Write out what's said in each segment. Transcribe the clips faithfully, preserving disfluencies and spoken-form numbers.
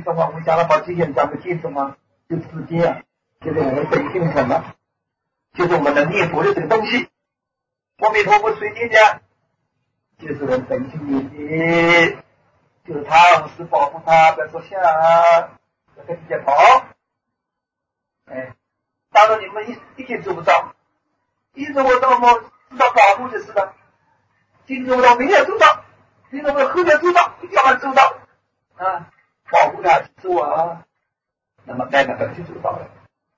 中啊，我们讲了好几天讲的经中啊，就直接啊，就是我们本性什么，就是我们能念佛的这个东西。阿弥陀佛随念讲，就是我们本性念的，就是他是保护他，不要说相，要跟人家跑。哎，当然你们一一定做不到，一做不到嘛，知道保护就是了。今天做不到，明天做到，明天做不到，后天做到，一定要做到啊，保护他去做啊，那么慢慢慢就做到了。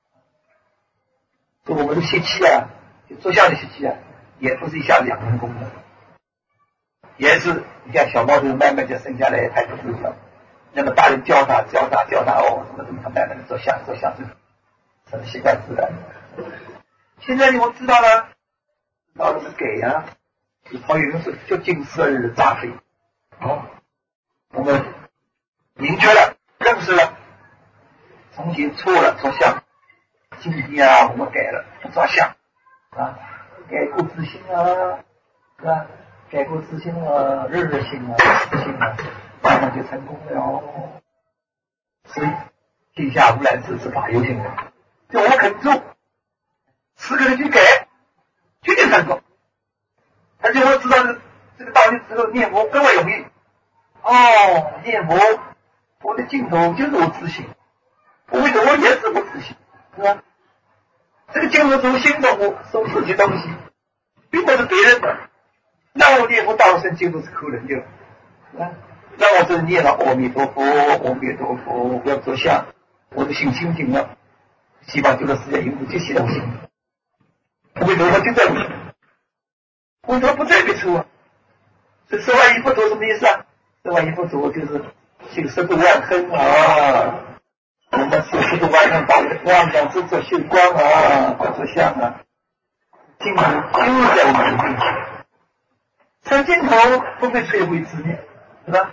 就我们的习气啊，就做相的习气啊，也不是一下两分功的，也是你看小猫头慢慢就生下来，太多不了。那么大人教他教他教他哦，什么什么，他慢慢的做相做相，这是习惯自然的。现在我知道了，知道了是给啊，陶渊明就近似而杂非。哦，我们明确了，认识了，从前错了做相，今天啊我们改了不做相啊，改过自新啊，是吧？改过自新啊，日日新啊，自新啊，慢慢就成功了哦。所以天下无难事，是法有心人。就我肯做，十个人去改，绝对成功。而且我知道这个这个道理之后，念佛更为容易。哦，念佛，我的尽头就是我自信，我为什么也是我自信，是吧？这个尽头从心中我收自己东西，并不是别人的。那我念佛道生净土是可能的，是吧？那我是念了阿弥陀佛，阿弥陀佛，不要做相，我的心清净了，希望这个世界永不就系在我心里。阿弥陀佛就在我心里，我说不在别处啊。这十万亿佛陀什么意思啊？十万亿佛陀就是修十度万恒啊，我们修十度万恒，把万象之作修光啊，不做相啊，净土就在我们的面前。成净土不会摧毁自念，是吧？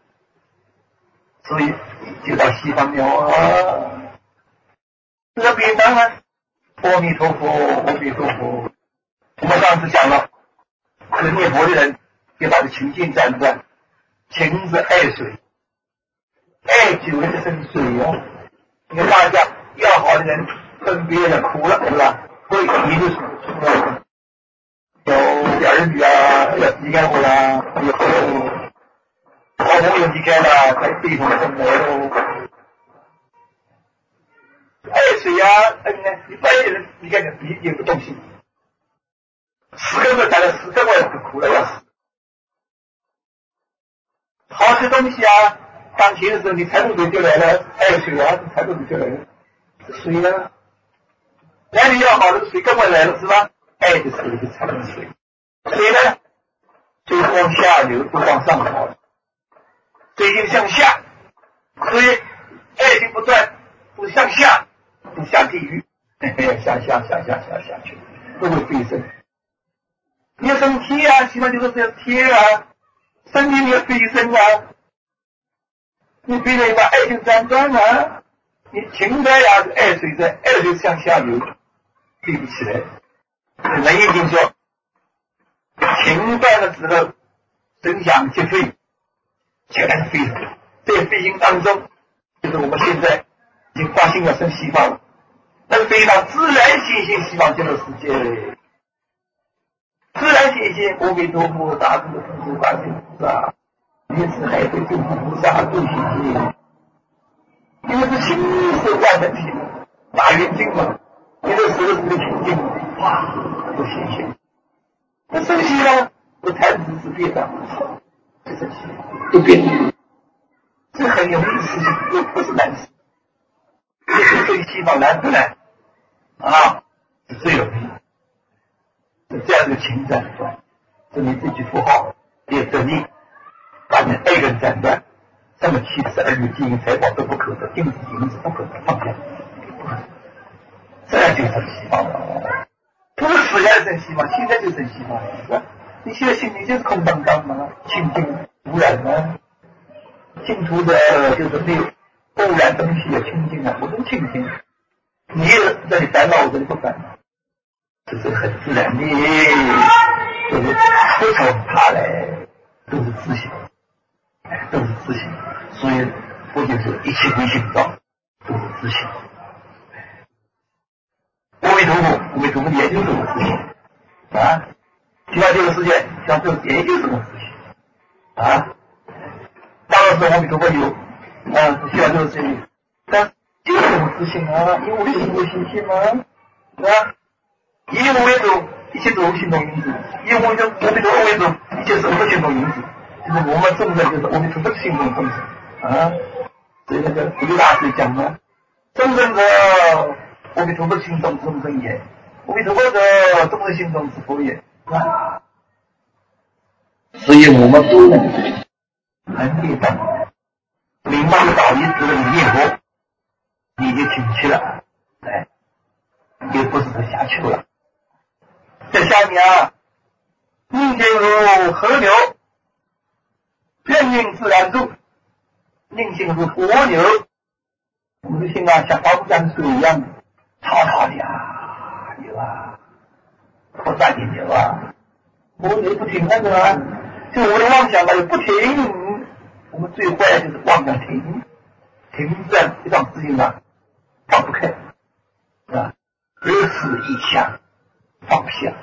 所以就到西方了啊，这个便当啊，阿弥陀佛，阿弥陀佛。我们上次讲了，这个念佛的人要把这情境站在，情是爱水，爱久了就生水哦。你看大家要好的人分别了苦了，是吧？会一路出来。有儿女啊要离开我啦，有好朋友离开了，才悲痛生活喽。爱水啊，恩呢？一般人你看看，你有个东西，十个月谈了十个月就苦了要死。好吃东西啊，当前的时候你财富水就来了，爱水啊，财富水就来了，是水啊。男女要好的水根本来了，是吧？爱的水就才能水。水呢，水是往下流，不往上跑，水就向下，所以爱情不断，不向下，不下地狱，向下向下向下去，都会飞升。你要升天啊，希望就是这样天啊，身体你要飞升啊，你飞了把爱情斩断啊，你情在呀，爱水在，爱水向下流，飞不起来。人已经说。情断了之后，身想即飞，就开始飞了。在飞行当中，就是我们现在已经发现了生西方了，那是非常自然显现西方极乐世界。自然显现阿弥陀佛、大智父祖、观世菩萨、莲池海会救苦菩萨都显现，因为是心是万能体的大圆镜嘛，你这时时的清净，哇，都显现。那生西方不谈只是变的，这生西方都变了，这很容易的事情，又不是难事。这是对西方难不难啊？是最容易。是这样的情斩断，证明这句符号也证明把你爱人斩断，这么气势儿女金银财宝都不可得，金子银子不可得放下，这样就成西方了。不是死下来生西方，现在就生西方了，是吧？你现在心里就是空荡荡嘛，清净无染啊，净土的就是没有污染东西的清净啊，我都清净。你这里烦恼，我这里不烦恼，这是很自然的，就是不从他来，都是自信，都是自信。所以佛就说一切归心造，都是自性。阿弥陀佛，阿弥陀佛也就是我自性啊，其他这个世界像这也就是我自性啊。当然是阿弥陀佛有啊，其他这个世界，但就是我自性啊，因为我是无心性嘛，是吧？以我为主，一切都是行动因子；以我的阿弥陀佛为主，一切都是行动因子。就是我们众生就是阿弥陀佛的行动众生啊。所以那个古大师讲的，众生者阿弥陀佛行动众生也，阿弥陀佛者众生行动之佛也。啊，所以我们都能很简单明白的道理，只能念佛，你就进去了，哎，也不是在下求了。在下面啊，命定如河流，任运自然住，命性如波流。我们的心啊，像高山水一样，滔滔的啊，有啊，扩散的有啊，波流不停那个啊，就我的妄想啊，也不停。我们最坏就是妄想停，停在一桩事情上放不开，是吧？得失一想放不下，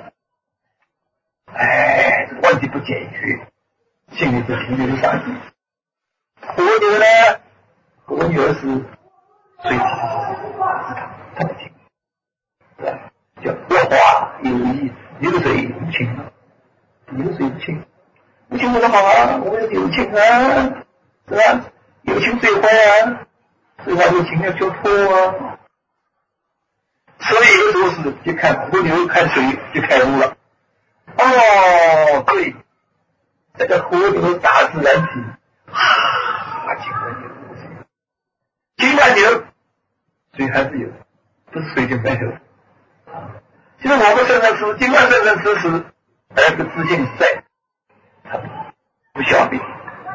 哎，问题不解决，心里就停留在上去。河流呢，河流是水滔滔滔滔，它不停，是吧？叫落花有意，流水无情，流水无情，无情有什么好啊？我们有情啊，是吧？有情最坏啊，最坏有情要交托啊。所以有时候是就看河流看水就开悟了。哦，对，这个河流大自然体，啊，尽管有，尽管有，水还是有，不是水就没有。其实我们生生吃，尽管生生吃吃，但是自信在，它不消灭。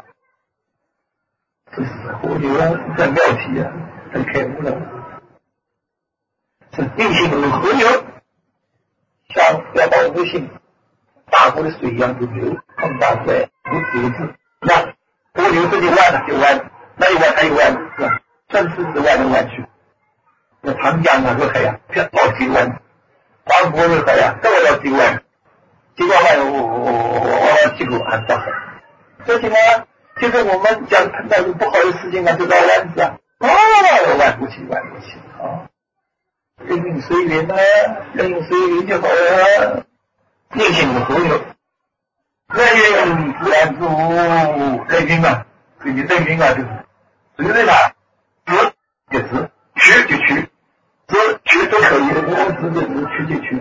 这是河流在妙体啊，在开悟了。是定性如河流，像要把我们的心大河的水一样就流放大出来，如此如此。那河流这就弯了，就弯，那一弯它又弯，是吧？顺势是弯来弯去。那长江那个海呀，偏到几弯；黄河的海呀，都要几弯。几个弯，我我我我几个按照海。所以呢，就是我们讲碰到有不好的事情啊，就绕弯子啊，哦，弯不起，弯不起啊。任运随缘啊，任运随缘就好了。定性的河流，任运自然住，任运啊，所以任运啊，就是随着它直就直，取就取，直取都可以，我直就直，取就取。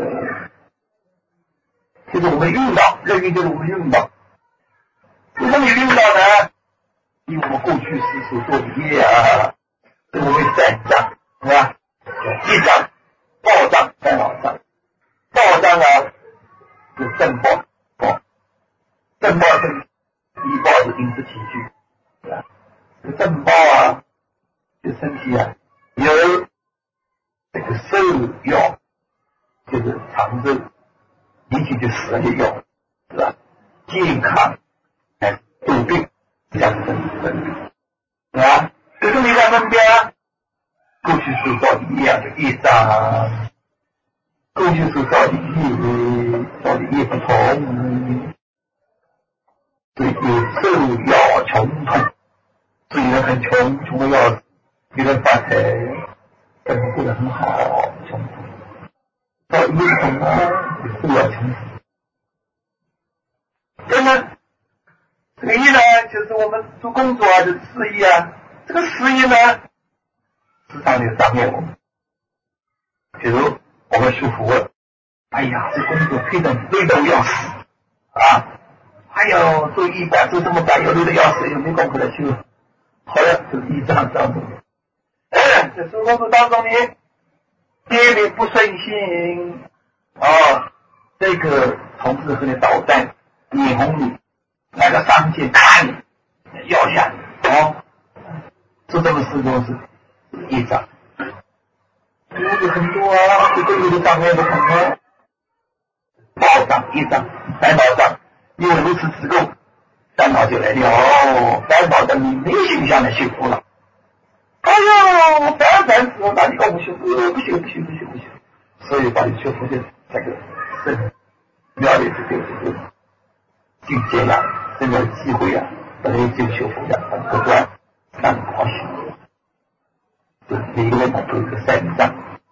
就是我们运道，任运就是我们运道。为什么运道呢？因为我们过去是所做的业啊，所以我们善障，是吧？一障、报障、烦恼障。报障啊，是正报，报正报是医报是因之起居，是吧？这个正报啊，就身体啊有这个寿药，就是长寿，一起就死了就药，是吧？健康哎，治病相生分别，是吧？这个没法分别啊。过去所造的业啊，就业障。过去所造的业，造的业不同，所以有寿药穷痛，所以人很穷，穷的要死；有人发财，生活过得很好，穷痛。造业不同啊，有寿药穷死。那么这个业呢，就是我们做工作啊，就是事业啊。这个事业呢，时常就障碍我们。比如我们舒服了，哎呀，这工作非常累得要死啊！哎呦，做医馆做这么大，又累得要死，又没功夫来修。好了，就是一仗当中，哎，在做工作当中呢，别人不顺心啊，这个同事和你捣蛋，脸红你，那个上级看你，要下你，哦，做这么事都是一仗。有很多啊，这个有的障碍不同啊，报障一障，烦恼障，因为如此之够，烦恼就来了，烦恼的你没形象的修复了， 反反之后，那你搞不行，呃，不行不行不行不行，所以把你学佛的这个生了解这个这个境界呀，生了机会呀，把这个就学佛呀，把这个端让你讨喜，就每个人他都有一个善章，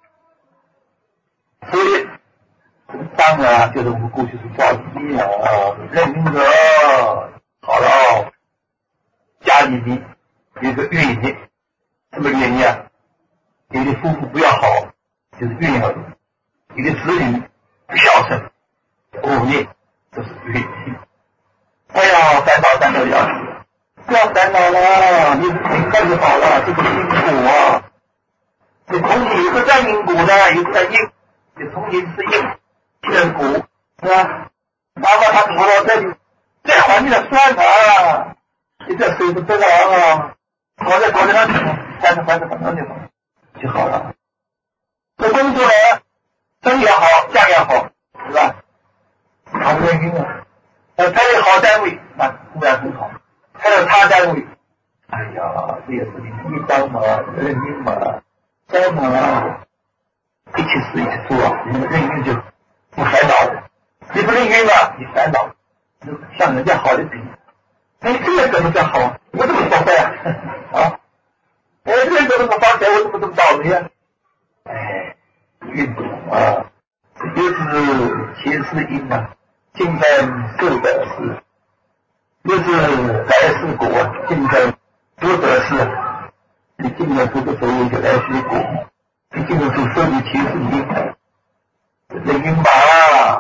所以这个章啊，就是我们过去是造地啊，认明者好了，家里面有一个怨念，什么原因啊？有的夫妇不要好，就是怨恨；有的子女不孝顺，忤逆，这是怨气。哎呀，烦恼烦恼要死，不要烦恼了，你明白就好了，这个因果啊，这同理有个在因果的，有个在因，这同理是因，这果是吧？妈妈他跑到这里，再还你的算了，你这水不得了啊，跑在跑在那里，翻着翻着翻着就好了。就好了。这工作呢，生也好，家也好，是吧？好不容易啊，呃，派到好单位，那固然很好；派到差单位，哎呀，这也是你一张嘛，认命嘛，这嘛，一起死一起做啊，你认命就不烦恼了。你不认命啊，你烦恼，像人家好的比，哎，这个怎么叫好？我怎么说坏啊？啊？哎，这个怎么发财？我怎么这么倒霉啊？哎，运动啊，这就是前世因啊，今生受的是，就是来世果，今生做的是，你今生做的所有就来世果，你今生所受的前世因，这因吧，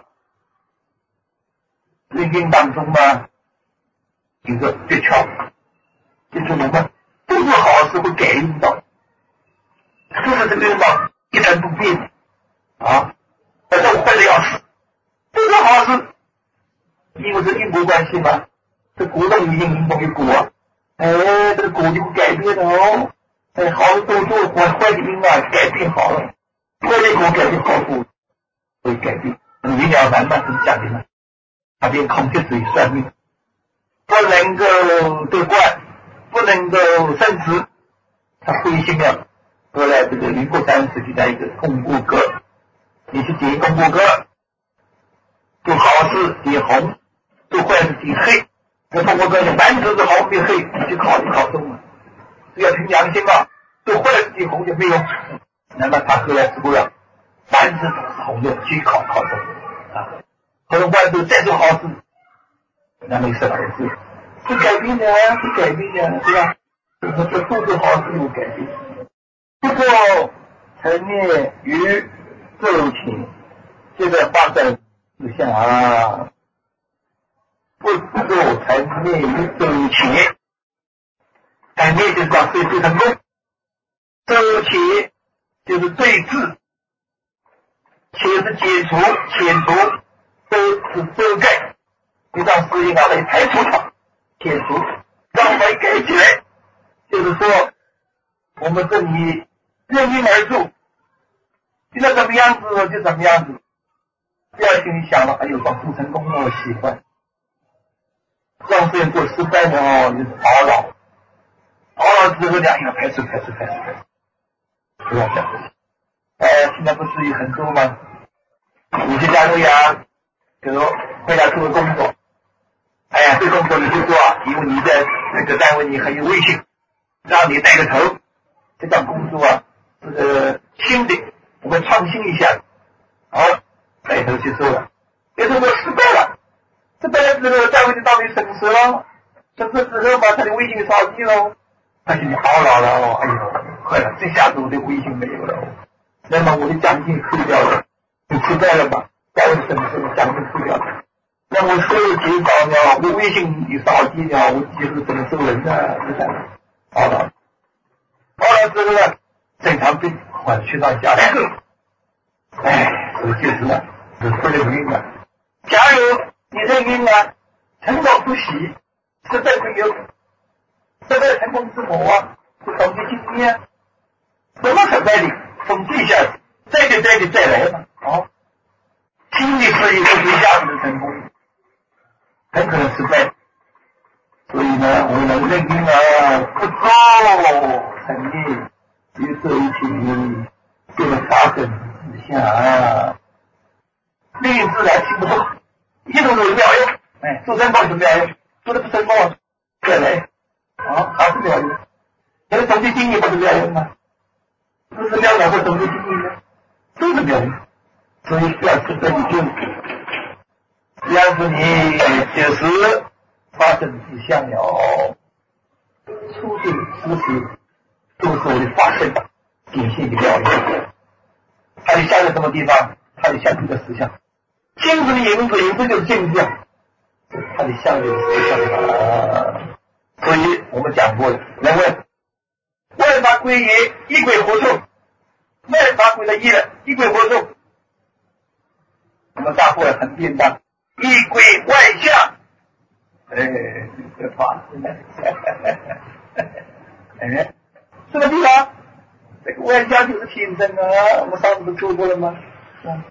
这因当中嘛，有个诀窍，就是我们不做好事会改运道。就是这个运道一成不变啊，反正我坏的要死，不做好事，因为是因果关系嘛，这果中有因，因中有果，哎，这个果就会改变的哦，哎，好的都做，坏坏的因啊改变好了，坏的果改变好果会改变。李了凡嘛，怎么讲的呢？他变孔雀嘴算命，不能够得冠，不能够升职，他灰心了。后来这个民国三十时期的一个功过格，你去解功过格，做好事解红，做坏事解黑。那功过格就满纸是红变黑，你去考就考中了。只要凭良心啊，做坏事解红就没用。那么他后来只不过满纸都是红的，去考考中啊。后来万都再做好事，那没事了，是是改变的，是改变的，是吧？这这做做好事有改变。不过成念于周情，这个发展思想啊，不做成念于周情，成念就是讲对治成功，周情就是对治，且是解除、遣除，都是遮盖，你让事情啊来排除它，遣除，让我们改起来，就是说我们这里任因而住，现在怎么样子就怎么样子，不要心里想了，哎呦，帮助成功了，我喜欢；让事情做失败的哦，就是叨扰，叨扰之后呢，要排除排除排除排除，不要这样。哎，现在不是有很多吗？有些家都呀，比如回家做工作，哎呀，这工作你就做，因为你在那个单位你很有威信，让你带个头，这项工作啊。这个新的，我们创新一下，好，带头去做了。但是我失败了，失败了之后，单位就到底损失了，损失之后把他的威信扫地了，他心里懊恼了，哎呦，坏了，这下子我的威信没有了，那么我的奖金扣掉了，你失败了吧？单位损失，奖金扣掉了，那我收入减少了，我威信也扫地了，我以后怎么做人呢？是不是？懊恼，懊恼之后呢？正常病缓去到下来，哎，这就是了，是不认命了。假如你认命了，成功不喜，失败不忧，失败成功之母啊，是总结经验，怎么失败的？总结一下子，再就再就再来嘛，哦，新的事业不是一下子的成功，很可能失败。所以呢，我们认命啊，不做成立。 于这一切这个发生之下，命运自然行不通，一种都是妙用。哎，做人功是妙用，做的不成功，再来啊，还是妙用。这个总体经营不是妙用吗？不是妙用或总体经营呢，都是妙用。所以表示这一定，要是你就是发生之相了，出现事实都是我的发生的典型的妙用。它的相在什么地方？它的相这个思想，镜子的影子，影子就是镜子，它的相就是思想啊。所以我们讲过了，人问万法归一，一归何处？万法归了一了，一归何处？我们大伙很便当，一归外相。哎，别怕，哎，什么地方？这个外相就是天生啊，我们上次不说过了吗？啊，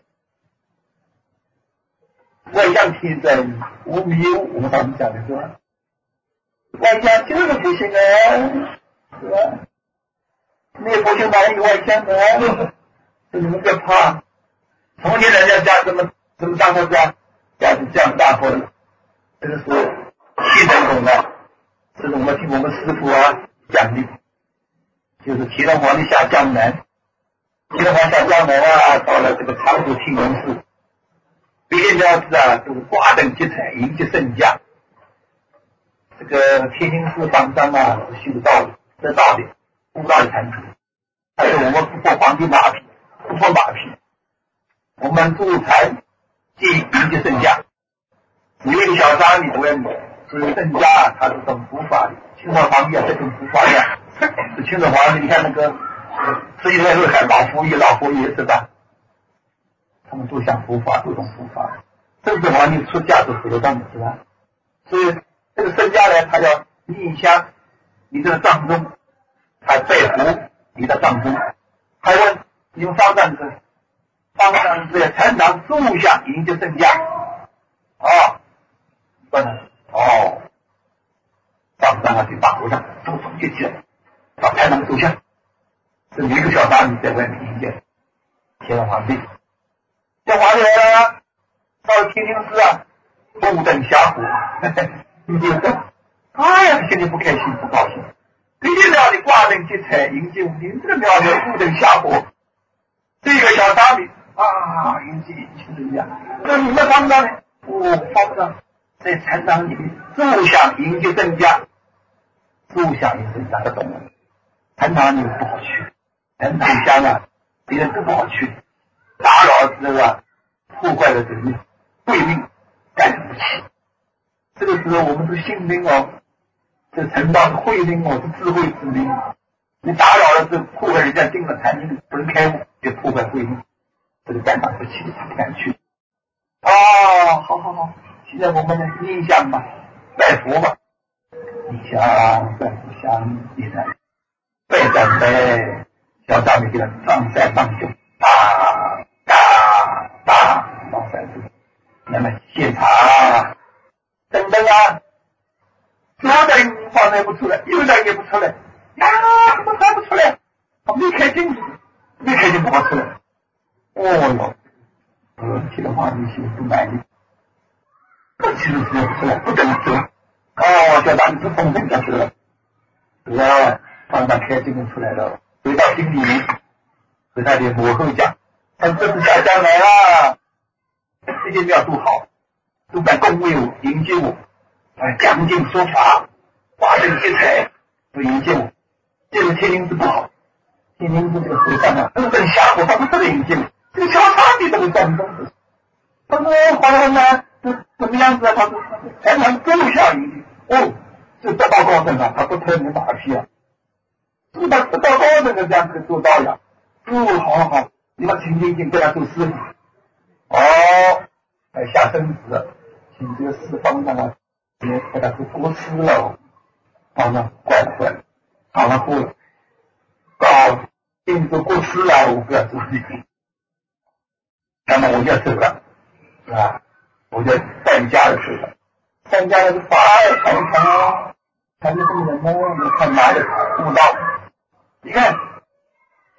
外相天生无迷雾，我们上次讲的是吧？外相就是不行啊，是吧？那不行哪有外相啊？你们别怕，从前人家讲什么什么大佛家，讲是这样大佛的，这个是气神功的，这是我们听我们师父啊讲的，就是齐天皇帝下江南，齐天皇下江南啊，到了这个长谷天龙寺，别鸟子啊都是挂灯结彩，迎接圣驾。这个天津市方丈啊是修道的，得道的，悟道的禅师。还有我们不破皇帝马屁，不破马屁，我们助禅即迎接圣驾。有一个小沙弥问，是圣驾他是怎么伏法的？清朝皇帝啊，这种伏法的，是清朝皇帝，你看那个实际上是喊老佛爷，老佛爷是吧？他们都想伏法，都懂伏法。正式皇帝出家都得到的是吧？所以这个圣驾呢，他要印香你这个藏中，他拜服你的藏中，还问你们方丈是方丈是禅堂住下迎接圣驾啊，问了哦，方丈啊去大和尚都总结起来，到禅堂住下，这有一个小沙弥在外面迎接天皇皇帝，这皇帝来了，到了天津市啊，目瞪瞎火，你就哎呀，心里不开心不高兴。这一庙里挂灯结彩迎接我们，这个庙里目瞪瞎火。这个小沙弥啊，迎接亲人家。那你们方丈呢？哦，方丈在禅堂里面住下迎接圣驾，住下迎接圣驾，他懂了。禅堂里面不好去，禅堂香啊，别人都不好去，打扰这个破坏了这个慧命，干不起。这个时候我们是心灵哦。这成道是慧命哦，是智慧之命。你打扰了这破坏人家定了禅定，不能开悟，就破坏慧命。这个担当不起，他不敢去。哦，好好好，现在我们的念香吧，拜佛吧，念香拜佛香，念香拜赞拜，小沙弥给他上山上酒，打打打上山去，那么现场等等啊。左灯放在不出来，右灯也不出来，呀，怎么还不出来？他没开镜子，没开镜不好出来。哦哟，呃，天皇帝心不满意，这其实是不出来，不等出来。哦，小大是风筝下去了，来，帮他开镜子出来了，回到厅里面，和他的母后讲，他这次下江来啊，这些庙都好，都敢恭维我，迎接我。哎，讲经说法，挂灯结彩，不迎接我。这个天津市不好，天津市这个和尚啊，目瞪瞎火，他不能迎接我。这个小沙弥怎么讲东西？他说皇上呢，这怎么样子啊？他说才能奏效迎接。哦，这得道高僧啊，他不偷你马屁啊，是他得道高僧的这样子做道呀。哦，好好好，你们请请请，给他做师傅。哦，哎，下生子，请这个四方上啊。给他是多吃了，好了，怪了怪了，好了过了，搞定都过吃了，我不要做你，那么我就走了，是吧？我就搬家了去了，搬家了是法尔长城，还是什么人呢？你看哪里悟道？你看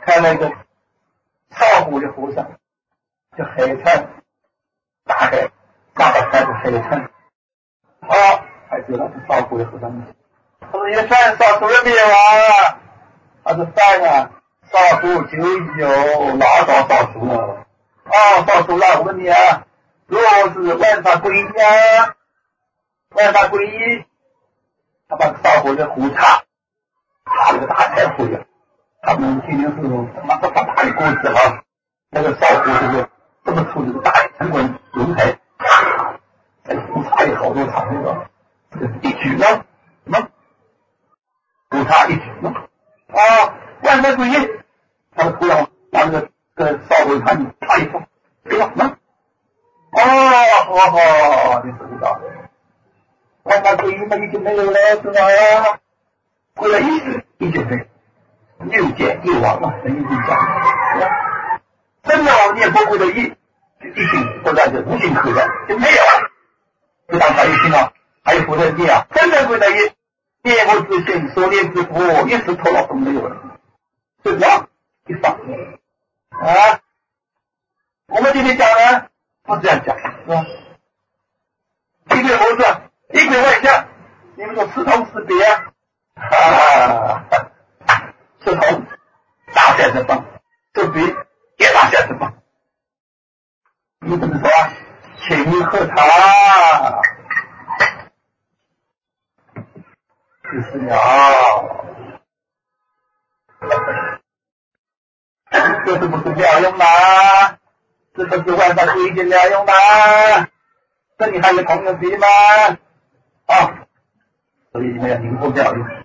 看那个少谷的和尚，叫海川，大概大概还是海川。好，还知道是少谷的和尚。他说：“你的饭烧熟了没有啊？”他说：“饭啊，烧熟久已有，老早烧熟了。”哦，烧熟了。我问你啊，若是万法归一啊，万法归一，他把烧火的壶插，插了个大柴火呀。他们天津师傅他妈这么大的锅子啊，那个烧火这个这么粗的个大城管轮台，啪，在壶插有好多场那个，这个一举呢，什么？壶插一举呢？啊，万法归一，他们突然把那个这个烧火盘插一放，对吧？那哦哦哦，你知道，万法归一嘛已经没有了，是吧？归了一时已经没有。六见一亡嘛，等于是讲，真的往念佛归的一，就一心都在这无心可的，就没有了。不但还有心啊，还有佛的念啊，真的归的一，念佛之心，所念之佛，一时头脑都没有了，是吧？一放啊，我们今天讲呢，不这样讲，是吧？一对猴子，一鬼外相，你们说是同是别啊？啊！是同大小之方，这比也大小之方。你怎么说啊？请喝茶，就是了。这是不是妙用吗？这不是万法归一的妙用吗？这你还有同样比吗？啊，所以你们要灵活妙用。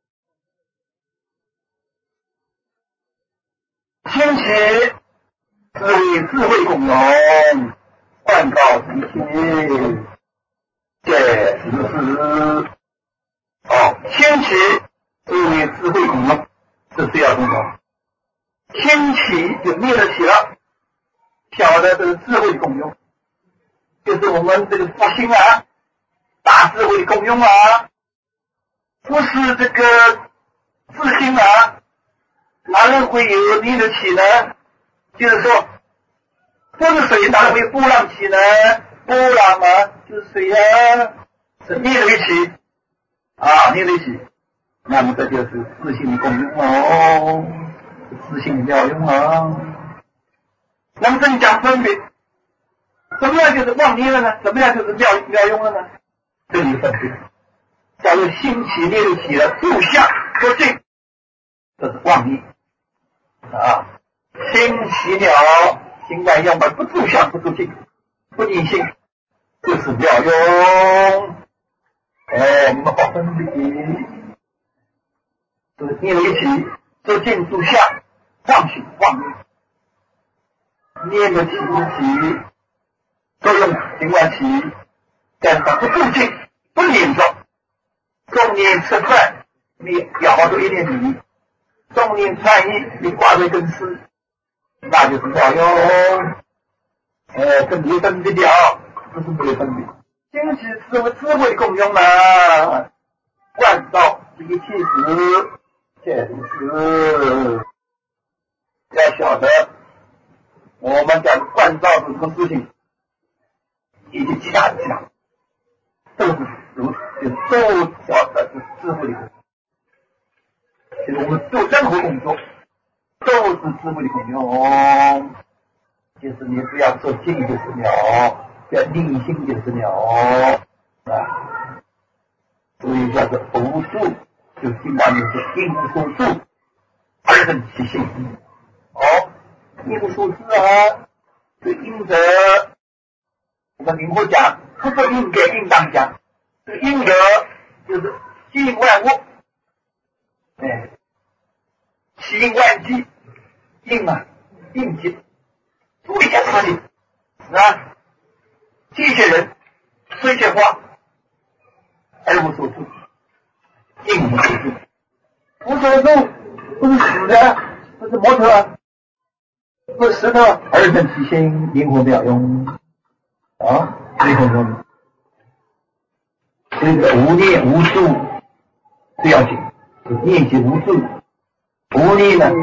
兴起智慧智慧共融，万告集气，这是是哦，兴起智慧智慧共融，这是要共融。兴起就灭了起了，晓得这个智慧的共用，就是我们这个复兴啊，大智慧的共用啊，不是这个自信啊。哪能会有逆得起呢？就是说，不是水哪能会有波浪起呢？波浪嘛，就是水啊，是逆得起啊，逆得起。那么这就是自信的功用哦，自信的妙用啊。那么这里讲分别，怎么样就是妄逆了呢？怎么样就是妙妙用了呢？这里分别，假如兴起逆得起了，住相不进，这是妄逆。啊，心起了，心外要么不住相不住境，不逆性，这是妙用。哎，你们好分别，是念了一起，住境住相，妄行妄念，念得起一起，作用行外起，但是不住境，不念着，中年吃饭，你咬着一点米。中年穿衣，你挂着一根丝，那就是妙用。呃，这没有分别掉，这是没有分别。兴起智慧智慧的功用呢，观照一切时，这是要晓得，我们讲观照是什么事情，以及其他的其他，都是如此，都晓得是智慧的功用。就是我们做任何工作都是智慧的功用，就是你不要做静就是了，不要逆心就是了啊。所以叫做无助，就经常就是应无所住，二分其性。哦，应无所知啊，这应得，我们灵活讲，不说应该应当讲，这个应得就是吸引万物，哎。起应万机，应啊，应机，做一件事情，是吧？这些人说一些话，而无所住，应无所住，无所住不是死的，不是摩托，不是石头，二分其心，灵活妙用啊，灵活妙用。所以这个无念无住最要紧，念即无住。无念呢，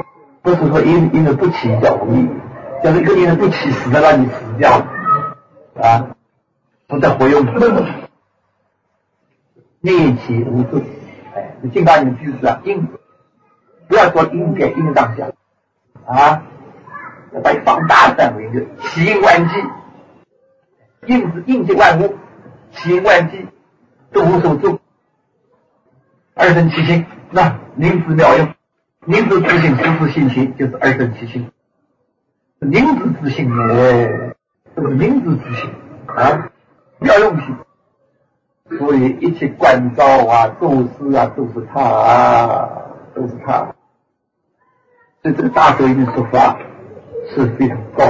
不是说因因人不起叫无益，要是一个因人不起死的让你死掉啊，不再活用。念起无助，哎，你尽快你们记住啊，因不要说因给因当下啊，要把它放大范围的起因万机，应是应接万物，起因万机都无所住，二生其心，那灵子妙用，灵子自性，实质性情，就是二生其心。灵子自性呢，这是灵子自性啊，妙用性。所以一切观照啊、做事啊，都是他啊，都是他。所以这个大咒印说法是非常高，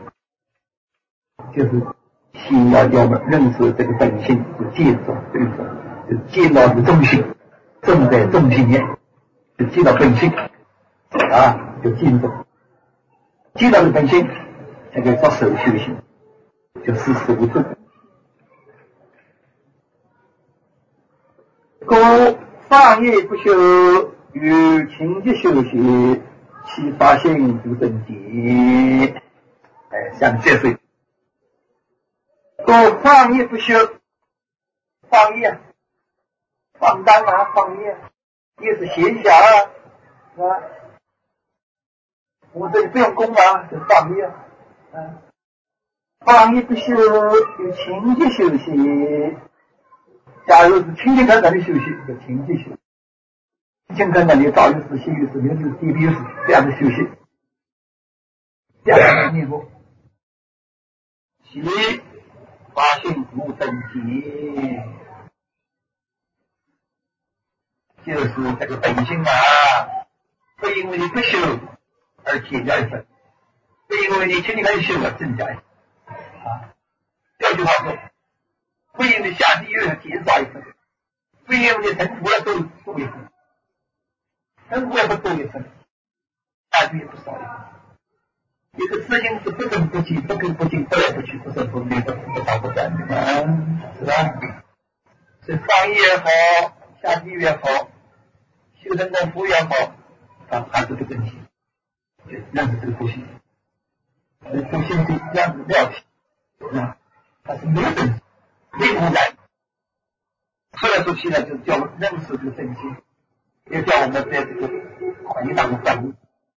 就是先要要认识这个本性，就见到这个，就见到这个中性，正在中性面，就见到本性啊，就见到见到这个本性，才可以着手修行，就事事无助。故放业不修，与情节修习，其发心不正体。哎，像这水。故放业不修，放业，放单啊，放业，业是闲暇啊，是吧？我这里不用功啊，就放业啊。放业不修，有情节修习。假如是清净肯肯的休息，叫情节休息；清净肯肯的造有时、心有时、明有时、地有时，这样的休息，这样的念佛，其发心不正体，就是这个本性啊，不因为你不修而减加一分，不因为你清净肯修而增加一分啊。这句话说，不因为下地狱而减少一分。不因为成佛了都多一分，成佛也不多一分，下去也不少一分。一个事情是不增不减，不增不减，不来不去，不生不灭，不不长不短的嘛，是吧？所以放业也好，下地狱也好，修成功夫也好，它还是这个根性，就认识这个佛性。而佛性是这样子妙体，啊，它是没有根，没污染。后来说起来就是叫认识这个真心，也叫我们在这个环境当中转入。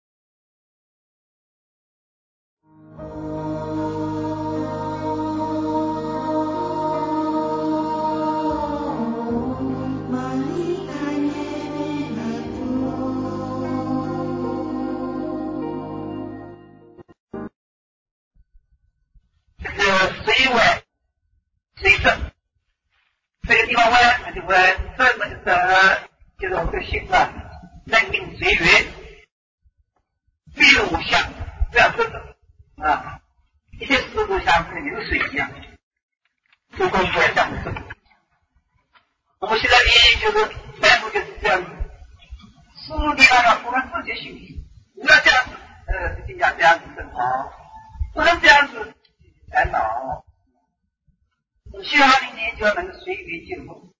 这个水外水正，这个地方弯它就弯，正嘛就正，就是我们这个心啊，能命随缘，必无相，这样正的啊，一些事都像这个流水一样，做功夫要这样子正。我们现在也就是反复就是这样子，事物地方要我们自己修行，不要这样子，呃，就讲这样子正好，不能这样子烦恼。希望明年就要能随缘进入，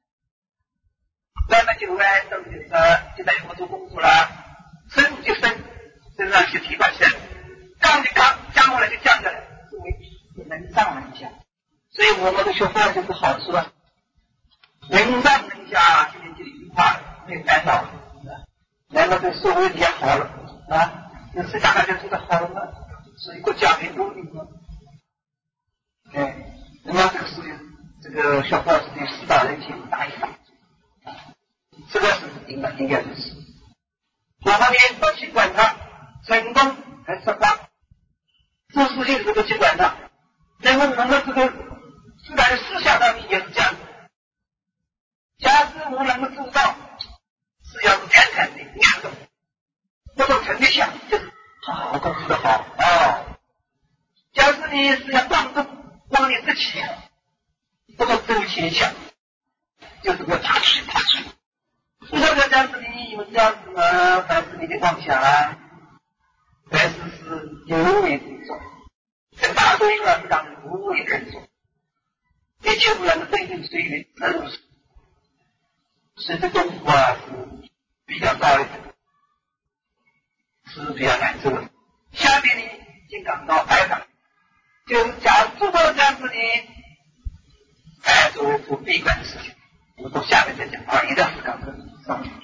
那么就按正就是就在我做功夫了，升就升，升上去提拔升，降就降，降过来就降下来，作为能上能下。所以我们的学佛就是好处啊，能上能下，今天就一句话，没有烦恼，那么这社会也好了啊，那思想大家做得好了吗？所以国家很努力嘛，哎。那么这个事情，这个小伙子对四大人情大一大，这个是应该应该的事。我们连不去管它，成功还是失败，做事情是不去管它。那么我们这个自然的思想上面也是这样子。假使我能够做到，是要是感慨的、感动，不做成的想，就是好公司的好啊。假使你是要帮助。帮你自己，不做周期想，就是个爬去爬去。不知道这样子你有这样子呢，但是你的妄想啊，但是是有为之重，这大多数是让人无为更重，一切无人的真正随缘真实，所以这功夫啊是比较高一点。 是比较难受的。下面呢，已经讲到白感，就是假如做到这样子呢，哎，作为不悲观的事情，我到下面再讲啊，一定是讲这上面。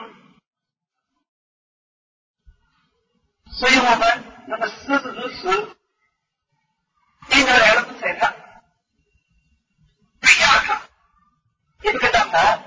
所以我们那么事是如此，应该来了不睬他，不压他，也不跟他跑，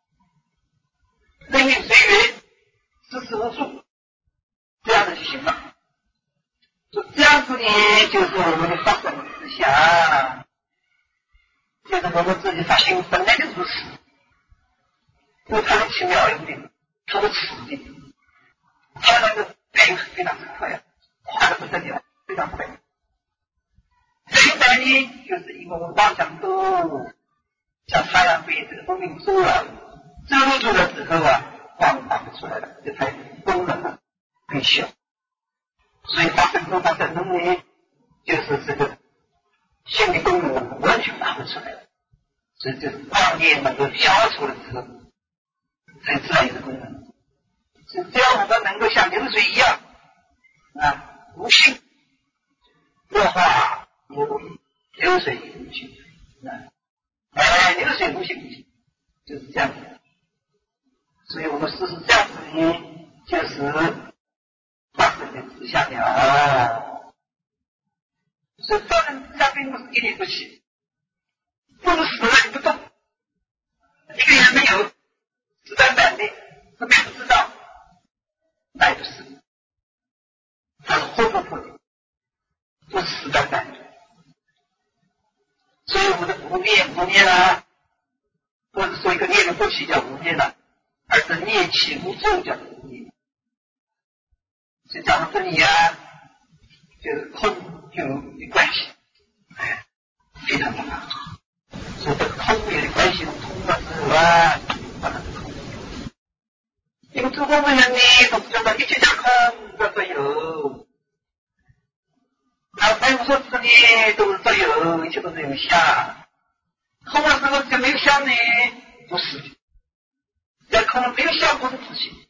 任运随缘，事事无数，这样子就行了。就这样子呢，就是我们的发展思想，就是我们自己发心本来就如此，因为它是奇妙有的，它是此的，它那个反应是非常快啊，快的不得了，非常快。现在呢，就是因为我们妄想多，像太阳被这个风景遮了，遮住了之后啊，光打不出来了，这才功能啊很小。所以发生中发生中呢，就是这个心理功能完全拿不出来了，所以就是妄念能够消除了之后，才自然有的功能。所以只要我们能够像流水一样啊，无性弱化无流水无性啊，哎，流水无性就是这样子。所以我们试试这样子呢，就是发生的思想了。所以发生思想并不是一点不起，不是死了你不动，一个也没有，死板板的，都没不知道，那也不是，它是活泼泼的，不是死板板的。所以我们的无念无念啊，不是说一个念的不起叫无念了，而是念起无助叫无念。所以讲到这里啊，就是空有的关系，哎，非常重要。所以这个空有的关系，通了之后啊，把它空。因为做空的人呢，都是讲到一切讲空，这都有。那所以我说这里都是都有，一切都是有相。空的时候就没有相呢，不是的。在空了没有相，不是自信。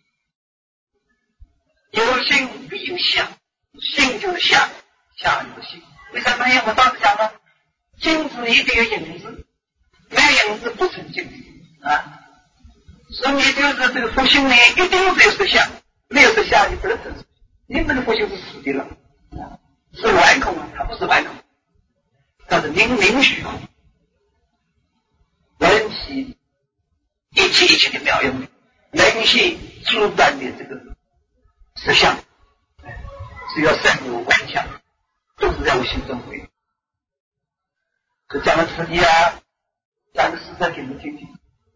有性必有相，性就是相，相就是性。为什么呢？我上次讲了，镜子一定有影子，没有影子不成镜子啊。所以就是这个佛性呢，一定是有实相，没有实相你不能成实。你这个佛性是死的了，啊，是顽空，它不是顽空，它是明明虚空，能系一切一切的妙用，能系诸般的这个实相，只要善有万象，都是在我心中会。这讲的实际啊，讲的实在给你们听听。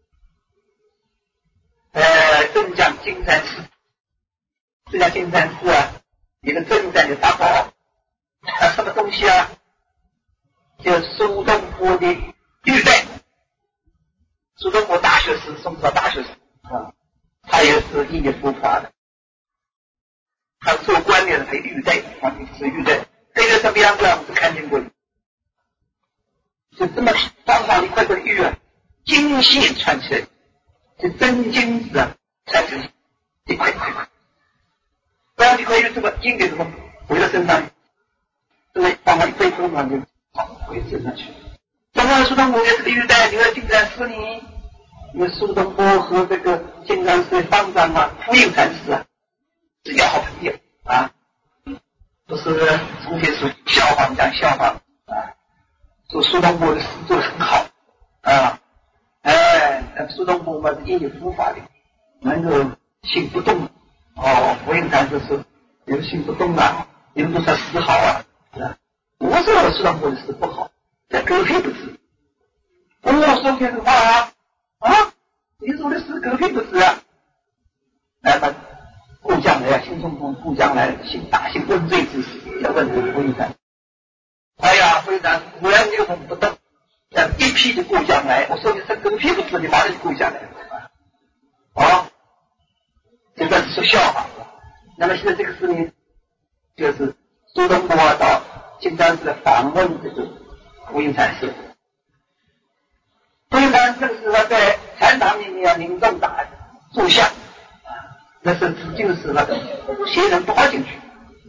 呃，正讲金山寺，这讲金山寺啊，一个正山的大宝，啊，什么东西啊？就是苏东坡的玉带。苏东坡大学士，宋朝大学士啊，他也是艺术法的。他做官的是玉带，啊，是玉带，这个什么样子啊？我是看见过的，就这么方方一块块的玉啊，金线穿起来，就真金子啊，穿起来一块一块块，然后一块玉这么金的什么回到身上，这么放到一块头上就好回身上去。刚刚苏东坡的这个玉带留在金山寺里，因为苏东坡和这个金山寺的方丈啊，福印禅师啊，是要好朋友啊，不是从前说笑话讲笑话啊，说苏东坡的诗做得很好啊，哎，苏东坡嘛是因有佛法的，能够心不动哦，福印禅师说有心不动啊，有多少诗好啊，啊，我说苏东坡的诗不好，在狗屁不是，我说这个话啊，啊，你说的诗狗屁不是啊，那么故将来啊，心中中故将来，心大心问罪之时，要问这个福印禅。哎呀，福印禅果然这个风不动，像一批的故将来，我说你这狗屁不是，你哪里故将来啊？这个是说笑话。那么现在这个事情，就是苏东坡到金山寺访问这个福印禅师。福印禅师这个时候在禅堂里面民众打坐下，那是指定是那个邪人不好进去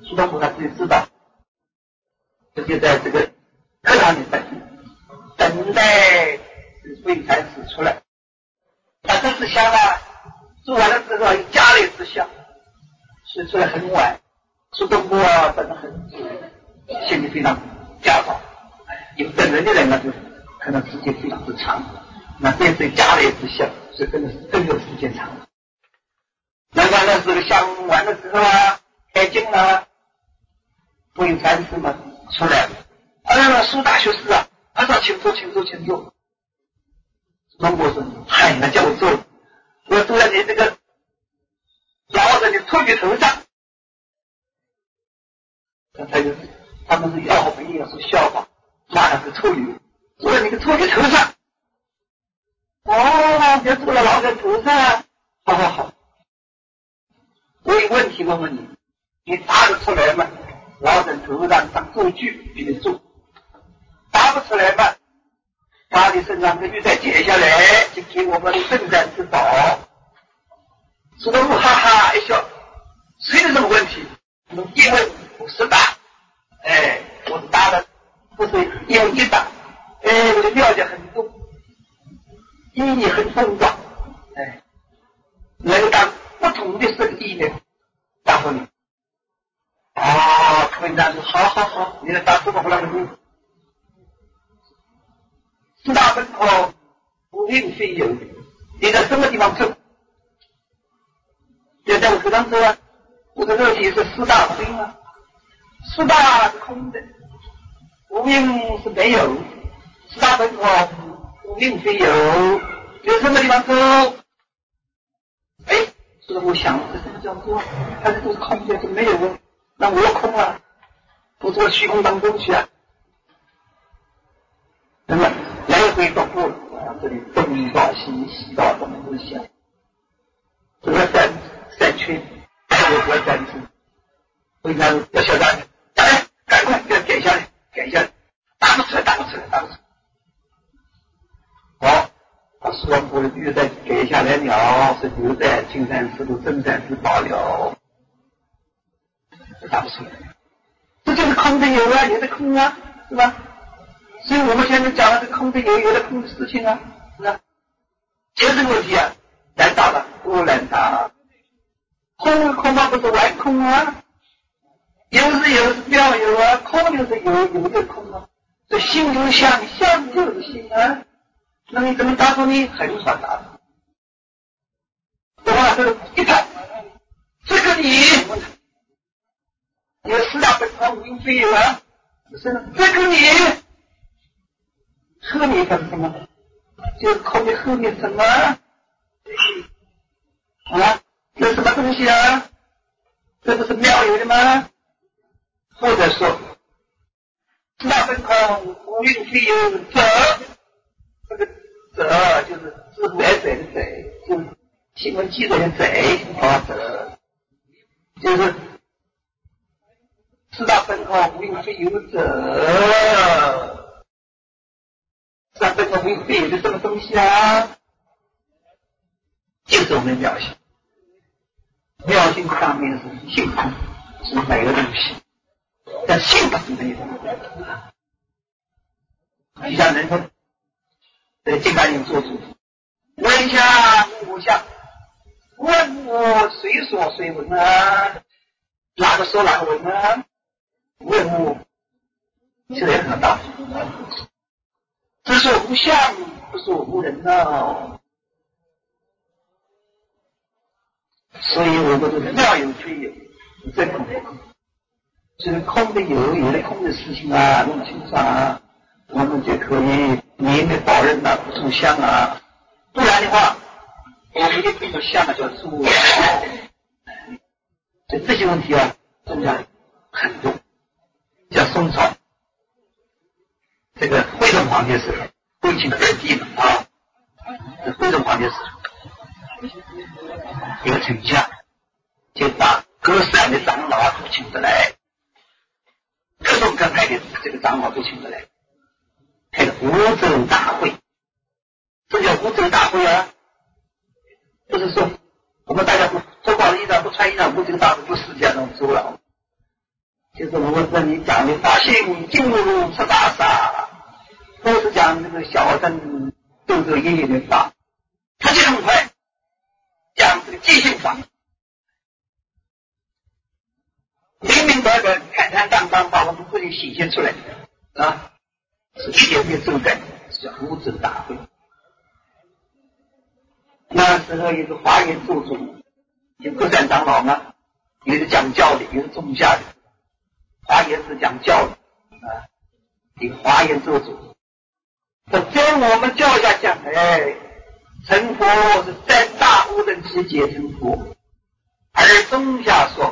苏东坡他自己知道，这就在这个课堂里等等待慧禅师出来。他这支香啊，做完了之后家里之香，所以出来很晚。苏东坡啊等得很心里非常焦躁，有等人的人呢，就可能时间非常之长。那这是家里之香，所以更更有时间长。那完了这个香完了之后啊，开经了，慧禅师们出来了。啊，苏大学士啊，他说请坐，请坐，请坐。中国说：“嗨，那叫我坐，我坐在你这个老者你秃鹫头上。”他就他们是要好朋友，说笑话，骂他是秃鹫，坐在你个秃鹫头上。哦，别坐在老者头上。好好好，我有问题问问你，你答得出来吗？老人头上当坐具给你坐，答不出来吗？把你身上的玉带解下来，就给我们的圣战之宝。苏东坡哈哈一笑，谁有什么问题？因为我是答，哎，我答的不是因为一答，哎，我的了解很多，意义很丰广，哎，能够当不同的圣意呢，答复你。啊，文章说好好好，你的答复不回来的问题。四大本口无病非有，你在什么地方走？就在我头上走啊，我的肉体是四大无病啊，四大是空的，无病是没有，四大本口无病非有，有什么地方走？哎，所以我想这什么叫做？它这都是空的，是没有的，那我空啊，我坐虚空当中去啊。那么来回都过了，啊，这里东到西，西到东都西，这个三三圈，我不要三次，为啥要小张？来，赶快给他改下来，改下来，打不出来，打不出来，打不出来。好，把苏东坡的玉带改下来了，是留在金山寺的镇山之宝了，打不出来。这就是空的有啊，有的空啊，是吧？所以我们现在讲的是空的有，有的空的事情啊，是吧？解这个问题啊，难答了，不难答。空空嘛不是完空啊，有是有是妙有啊，空就是有，有就是空啊。这心就是相，相就是心啊。那你怎么答复呢？很少答复。对吧？这个一看，这个你有四大本空无病非有啊，是这个你。后面是什么？就是空的后面什么？啊，这是什么东西啊？这不是妙有的吗？或者说，四大本空无病非有者，这个者就是知乎而载的载，就是新闻记载的载啊，者就是四大本空无病非有者。那这个无病非有的什么东西啊？就是我们的妙性。妙性上面是性空，是没有东西，但性不是没有。就像人说在金刚经做主，闻香无相，问我谁说谁闻啊？哪个说哪个闻啊？问我现在很大，只说无相，不说无人啊。所以我们的妙有非有，真空不空，就是空的有，有的空的事情啊，弄清楚啊，我们就可以明的保任啊，不出相啊，不然的话，我们一定有相啊，叫出。所以这些问题啊，真的很多。像宋朝这个徽宗皇帝时候，徽钦二帝嘛啊，徽宗皇帝时候有个丞相，就把各省的长老都请得来，各种各派的这个长老都请得来，开了五洲大会。这叫五洲大会啊，不是说我们大家不脱光了衣裳不穿衣裳，五洲大会不是这样做了。 这里讲的发现进入出大杀，都是讲这个小乘斗这个业业的法，他就很快讲这个即兴法，明明白白坦坦荡荡把我们自己显现出来啊，是一点点正在叫无证大会。那时候有个华严做主，有各山长老嘛，有的讲教的，有的宗下的。华严是讲教的啊，有个华严做主。这在我们教下讲，哎，成佛是三大无等持解成佛，而宗下说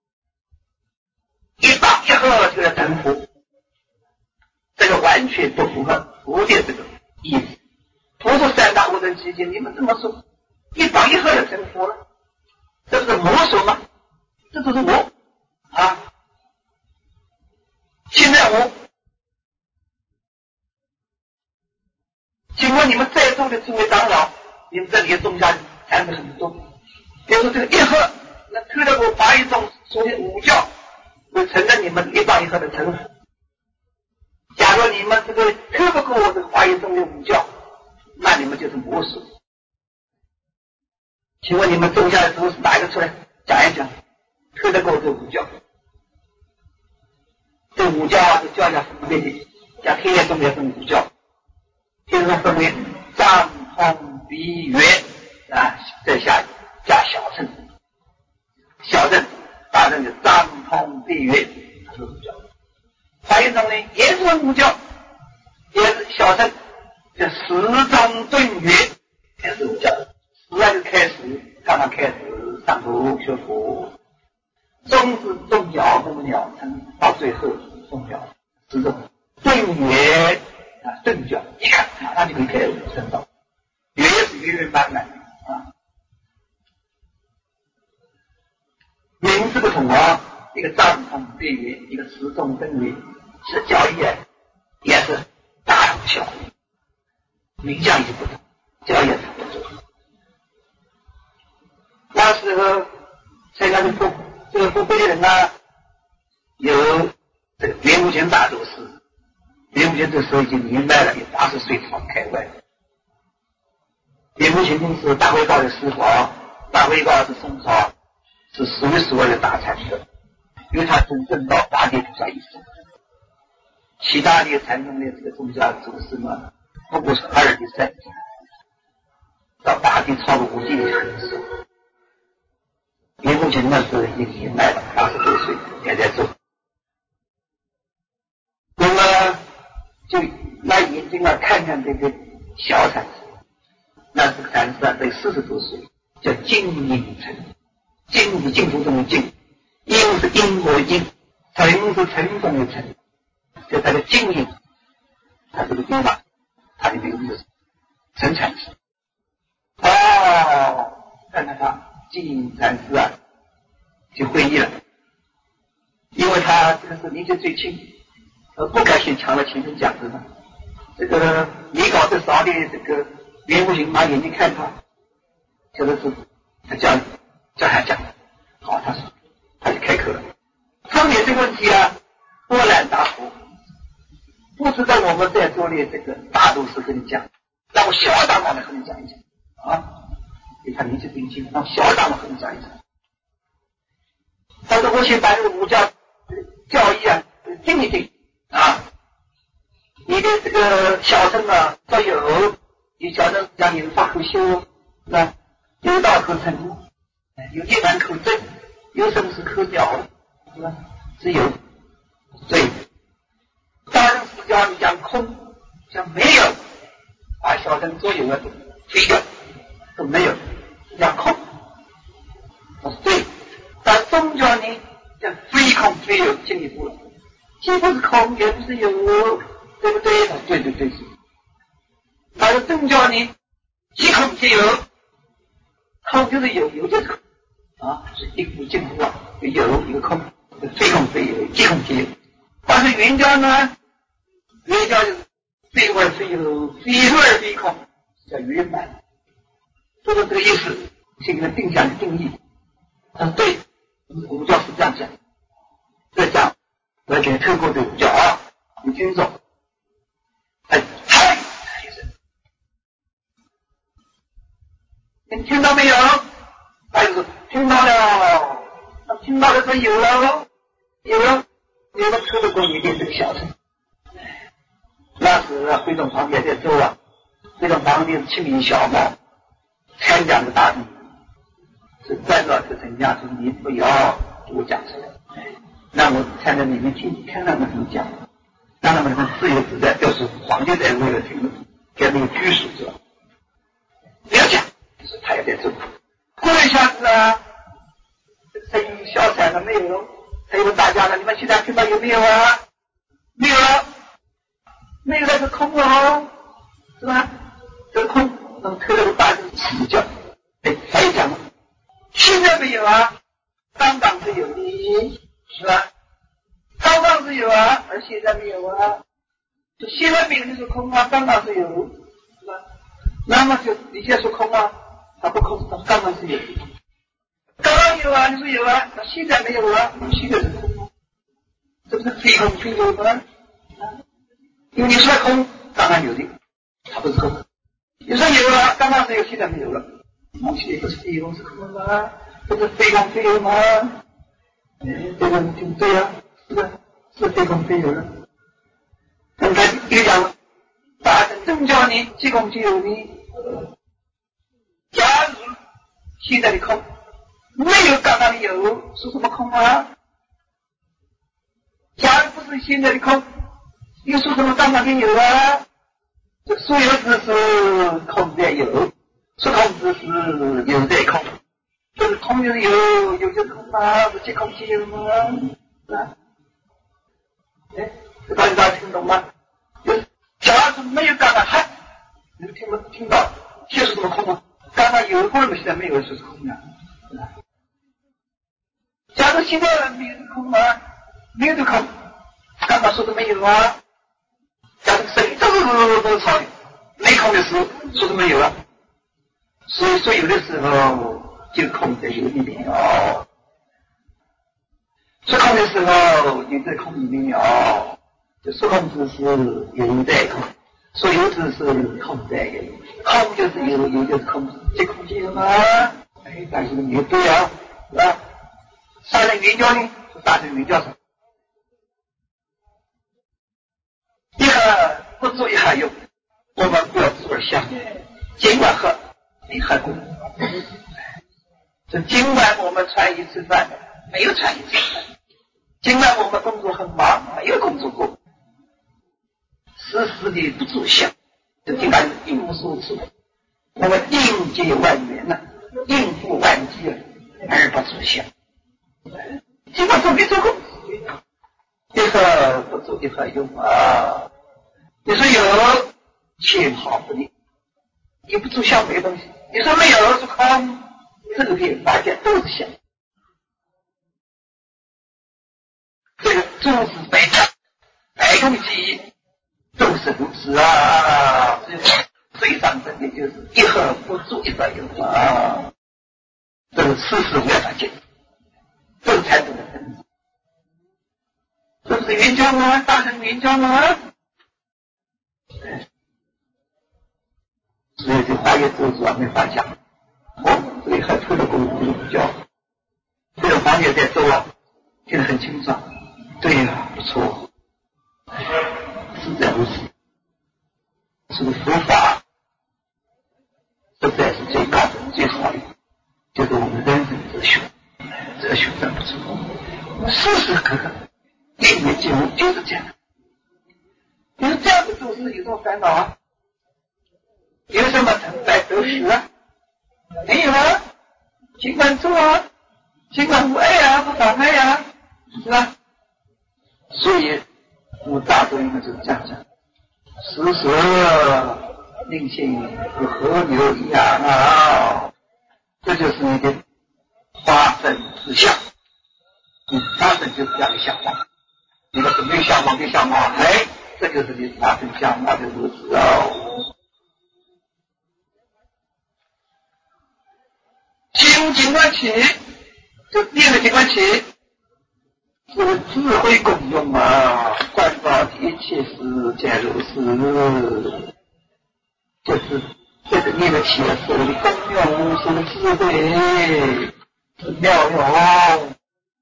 一当一合就要成佛，这个完全不符合佛的这个意思。佛说三大无等持解，你们这么说，一当一合就成佛了，这是魔说吗？这就是我啊！现在我，请问你们在座的诸位长老，你们这里的宗下谈的很多，比如说这个一合，那透过我华严中说的五教，我承认你们一当一合的成佛。假如你们这个透不过我这个华严中的五教，那你们就是魔术。请问你们宗下的诸位是哪一个出来讲一讲？透得过这五教？这五教啊，是教下分别的，像天台宗也分五教，天台宗分为藏、通、鼻、约啊，在下加小乘，小乘、大乘的藏、通、鼻、约，它是五教。华严宗呢，也是分五教，也是小乘，叫十中顿约，也是五教。十来就开始，刚刚开始上头学佛。中是中角那么鸟层，到最后中角是种顿圆啊，顿角一看马上就可以开悟升到，圆是圆圆满满啊。名字不同啊，一个藏通对圆，一个十中顿圆，其实教义也是大同小异，名相也不同，教义也差不多。那时候才开始不。这个不会的人呢，有这个袁无权大祖师，袁无权这时候已经明白了，有八十岁才开外。袁无权公是大慧高的师傅，大慧高是宋朝是数一数二的大禅师，因为他真正到八地菩萨以上，其他的禅宗的这个宗教祖师们，不过是二地三地，到八地超过五地的很少。袁无权那时候已经明白了，八十多岁也在做。那么就拿眼睛啊看看这个小禅师，那这个禅师啊得四十多岁，叫净隐禅。净是净土中的净，因是因果因，尘是尘中的尘，就他的净隐，他这个地方，他的名字是陈禅师。哦，看看他。净隐禅师啊，就会议了，因为他这个是年纪最轻，呃，不敢先抢了前面讲的嘛。这个没搞得少的这个袁无权拿眼睛看他，这个是他叫叫他讲，好，他说他就开口了。重点这个问题啊，波澜大佛，不知道我们在座的这个大都是跟你讲，让我小大胆的和你讲一讲啊。给他年纪轻轻，让小长老和你讲一讲。他说：“我先把这个儒家教义啊定一定啊，你的这个小乘啊，要有有小乘讲有法可修，那有道可成，有涅槃可证，有生死可了，是吧？是有。所以大乘是教你讲空，讲没有，把小乘所有的都推掉，都没有。”讲空，我说对，但宗教呢讲非空非有进一步了，既不是空也不是有，对不对？对对对是。他说宗教呢，即空即有，空就是有，有就是空啊，是一步进步啊，有一个空，非空非有，即空即有。但是原教呢，原教就是非空而非有，非有而非空，叫圆满。说的这个意思是一个定讲的定义。他说对，我们教是这样讲，这讲我给透过这个叫啊，你听着，哎，太太深，你听到没有？还是听到了？听到的说有了，有了，有了，透过一点这个小声。那时徽宗皇帝在周啊，徽宗皇帝是亲临小猫，参加这个大典，是站到这陈家说你不要给我讲出来，让我站在里面听，看他们怎么讲，让他们很自由自在，就是皇帝在为了听给那个拘束者，不要讲，就是他也在做。过一下子啊，声音消散了没有？还有大家呢，你们现在听到有没有啊？没有了。没有那个空哦，是吧？这个空能推了个大声起叫，哎，还有讲，现在没有啊，刚刚是有的，是吧？刚刚是有啊，而现在没有啊。现在没有就是空啊，刚刚是有，是吧？那么就你现在说空啊，它不空，它刚刚是有。刚刚有啊，你说有啊，那现在没有啊，现在是空啊，这不是非空非有吗？因为你说空，当然有的，它不是空。你说有了，刚刚是有，现在没有了。空气不是非空是空吗？不是非空非有吗？哎，这个挺对啊，是吧？是非空非有了。刚才又讲，大乘正教你即空即有的。假如现在的空没有刚刚的有，是什么空啊？假如不是现在的空，又说什么刚刚的有啊？这所有之是空在有，说空之是有在空，就是空就是有，有就是空啊，是即空即有吗？是吧？哎，这大家大家听懂吗？就是假如没有刚刚还，你们听不听到？现是什么空啊？刚刚有过了，现在没有就是空啊。假如现在没有空啊，没有的空，刚刚说的没有啊。假如谁都是都是少的，没空的时候说的没有了。所以说有的时候就空在有里面哦，说空的时候有在空里面哦，就说空之是有在空，说有之是空在有，空就是有，有就是空，即空即有嘛。哎，但是你对啊，是吧？杀人原教呢，是杀人原教什么？一盒不足一盒用，我们不要自而相，尽管喝，你喝过。这尽管我们穿衣吃饭，没有穿衣吃饭；尽管我们工作很忙，没有工作过，时时的不住相，这尽管应付处，我们应接万缘呢，应付万机而不住相。尽管说没做过，一盒不足一盒用啊。你说有，欠好不理，你不住相没东西；你说没有是空，这个片大家都是相。这个诸子百家，百空集都是如此啊。最上层的就是一盒不足一盒有啊，这是事实无法解，这是才懂的本质。这不是原教吗？大乘原教吗？所以这华严咒主啊没法讲。哦，这里还推了功夫就不教。这个华严在咒啊，听得很清楚。对呀、啊，不错，是在如此。这个佛法实在是最高的、最好的，就是我们人生哲学。哲学真不错，时时刻刻里面进入就是这样。你说这样子做事有什么烦恼啊？有什么成败得失啊？没有啊，尽管做啊，尽管无碍啊，不妨碍啊，是吧？所以我大多应该就是这样讲，时时令心和河流一样啊，这就是你的发生之相。你发生就是这样的相貌，你的准备相貌跟相貌，哎，这就是你发生相貌的如此哦。心尽管起，就念的尽管起， 这个智慧功用啊，观照一切事皆如是，就是这个念得起的所谓的功用，是个智慧，是妙用。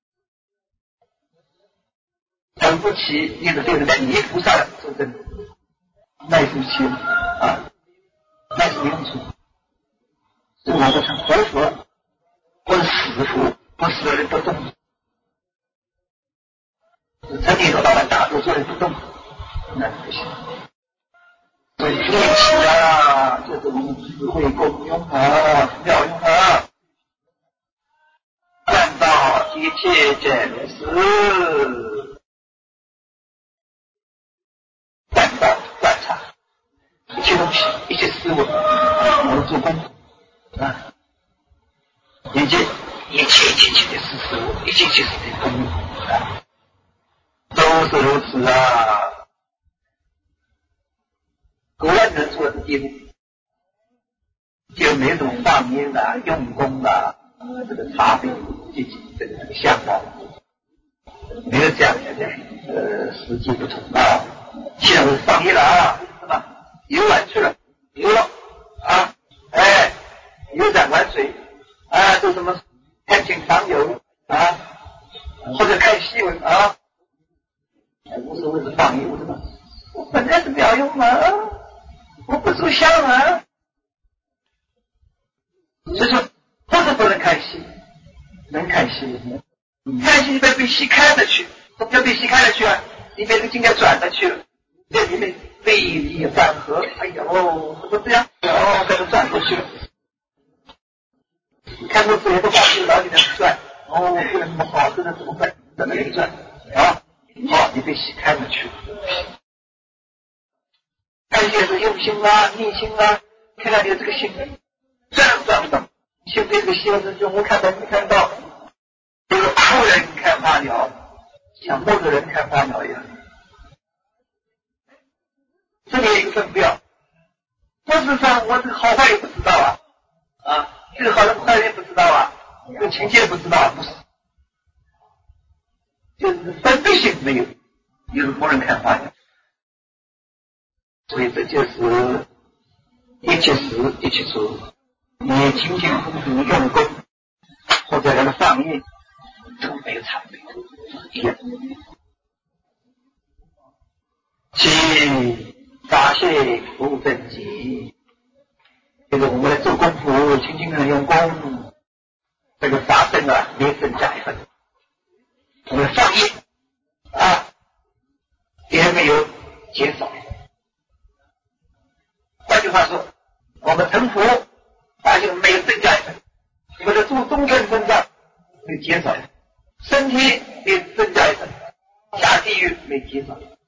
等不起，念的这个弥菩萨说真的，耐不起啊，耐是没用处。所以我们成活佛或者死佛，不死的人不动。成年头到晚打坐坐的不动，那不行。所以念起啊，这种智慧功用啊，妙用啊，看到一切真实，看到观察一切东西，一切事物，我们做功啊，一切一切一切一切的事物，一切一切的功用啊。都是如此啊！果然能做的地步，就没什么放音啊、用功啊，这个差别这这个相貌，没有这样的呃实际不同啊。现在放音了啊，是吧？游玩去了，游了啊，哎，游展玩水啊，这什么看景赏游啊，或者看戏文啊。无所谓的放逸，什么？我本来是妙用嘛，我不住相啊。所以说，不是不能看戏，能看戏，看戏里面被戏看得去，怎么叫被戏看得去啊？里面的境界转得去了，这里面背离反合，哎呦，怎么这样？哦，给它转过去了。看过这些都把这个老里面转，哦，这个什么好，这个怎么办？在那里转啊？好，你被戏看了去，看戏是用心啊、逆心啊，看到你的这个心转转不到，心对这个戏是用我看到没看到，就是后人看花鸟，像陌生人看花鸟一样，这里有一个分标，不是说我这个好坏也不知道啊，啊，这个好的坏也不知道啊，这个情节不知道，不是，就是分别性没有。有某人看花鸟，所以这就是一切事一切处，你勤勤苦苦用功，或者人的放逸，都没有差别，一样。其发现不正极，这个我们来做功夫，勤勤的用功，这个发生啊，也增加一份，我们放逸啊。也没有减少。换句话说，我们成佛发现没有增加一分，我们的注中根增长没有减少一分，身体没有增加一分，下地狱没减少一分，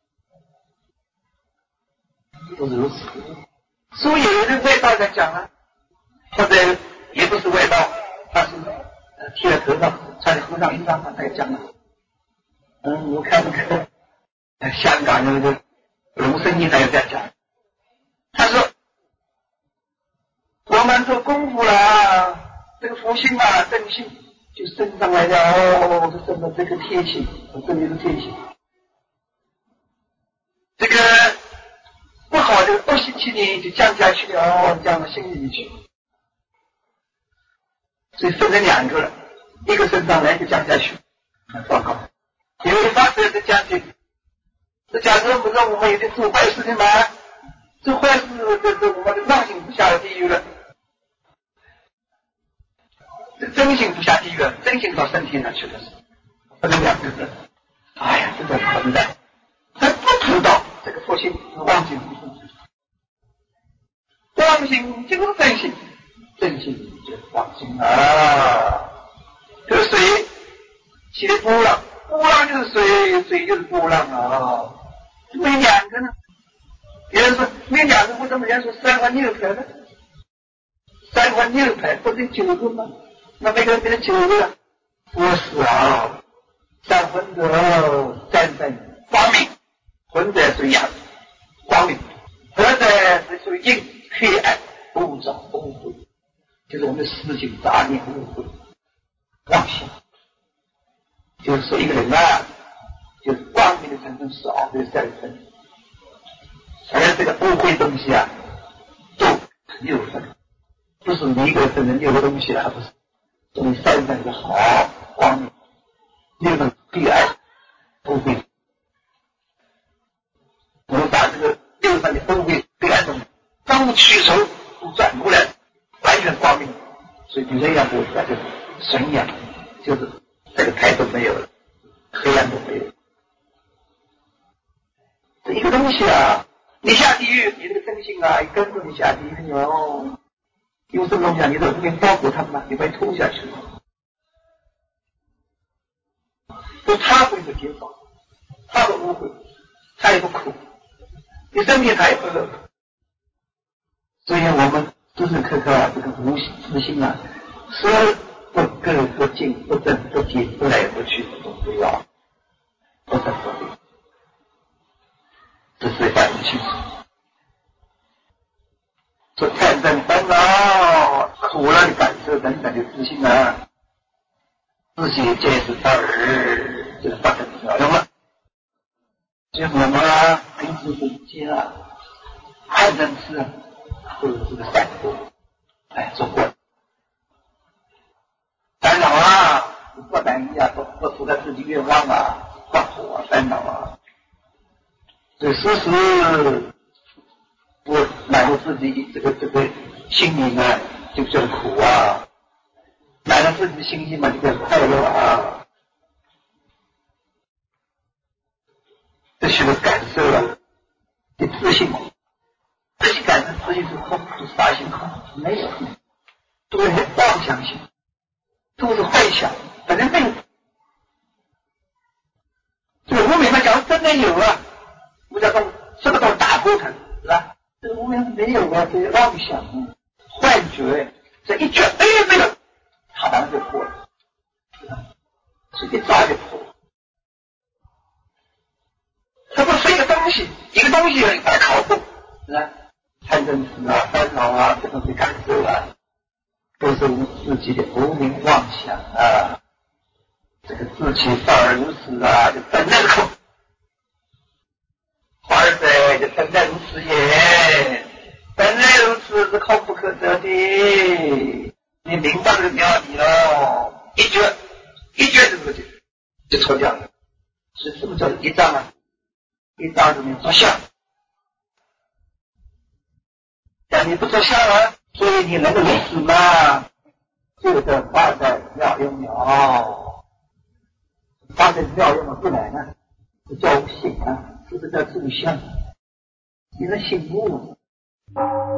都是如此。所以有人外道在讲了，或者也不是外道，他是呃剃了头上，穿着和尚衣裳，他在讲了。嗯，我看那个香港的那个龙生义他也这样讲，他说我们做功夫了，这个福性啊正性就升上来了，哦，这升到这个天性，这里是天性，这个不好的恶习气呢就降下去了，哦，降到心里去，所以分成两个了，一个升上来，一个降下去，很糟糕。因为发生是降去，这假设不是我们有点做坏事情吗？做坏事这是我们的妄性不下地狱了，这真性不下地狱了，真性到身体上去了，分成两个人。哎呀，这个很难，他不知道这个佛性是妄性不是妄性就是真性，真性就是妄性啊。这个水起的波浪，波浪就是水，水就是波浪啊。没两个呢？有人说没两个，为什么人家说三环六排呢？三环六排不是九个吗？那每个人变成九个了？不是啊，三魂者战胜光明，魂者属于阳光明，合者是属于阴黑暗污浊污秽，就是我们的思想杂念污秽妄想。就是说一个人啊， 就是光明的成分少，就是三分。而这个不会东西啊，都六分，不是你一个分成六个东西了，不是。所以三分是好光明，六分必然不会。我们把这个六分的不会必然中都取手都转过来，完全光明。所以比人阳不那就是神阳，就是这个态都没有了，黑暗都没有。这一个东西啊，你下地狱，你这个真心啊，跟着你下地狱哟。有什么东西啊？你的无名包裹他们，你被拖下去了。不，他会不接受，他不误会，他也不苦，你生命他也不乐。所以我们时时刻刻啊，这个无自信啊，是不垢不净不正不洁不来不去，都不要，不生不灭，这是反清楚。说战争烦恼苦了的感受等等的自信啊，自信皆是道儿，就是发生作用了。所以我们啊，平时之间啊，看人事啊，都有这个善果，哎，做过烦恼啊，不满意啊，不不符合自己愿望啊，发火啊，烦恼啊，所以时时不满足自己这个这个心灵啊，就叫苦啊；满足自己的心灵嘛，就叫快乐啊。这许多感受啊，的自信，这些感受自信是空，是啥性空？没有，都是妄想性，都是幻想，本来没有。这个无明嘛，假如真的有啊，我叫做这个都打破它，是吧？这个无明没有啊，这些妄想、幻觉，这一觉哎没有，它马上就破了，所以一抓就破了。它不是一个东西，一个东西把它考破，是吧？贪嗔痴啊、烦恼啊，这种的感受啊，都是自己的无明妄想啊。这个自己少而如此啊，就本来空。华尔在就本来如此也，本来如此是空不可得的。你明白这个道理了，一觉一觉这个就就脱掉了。是什么叫一障啊？一障是你做相，但你不做相啊，所以你能够如此吗？这个发在妙用了，发在妙用了不来呢，这叫醒啊，这是叫住相。你能醒悟，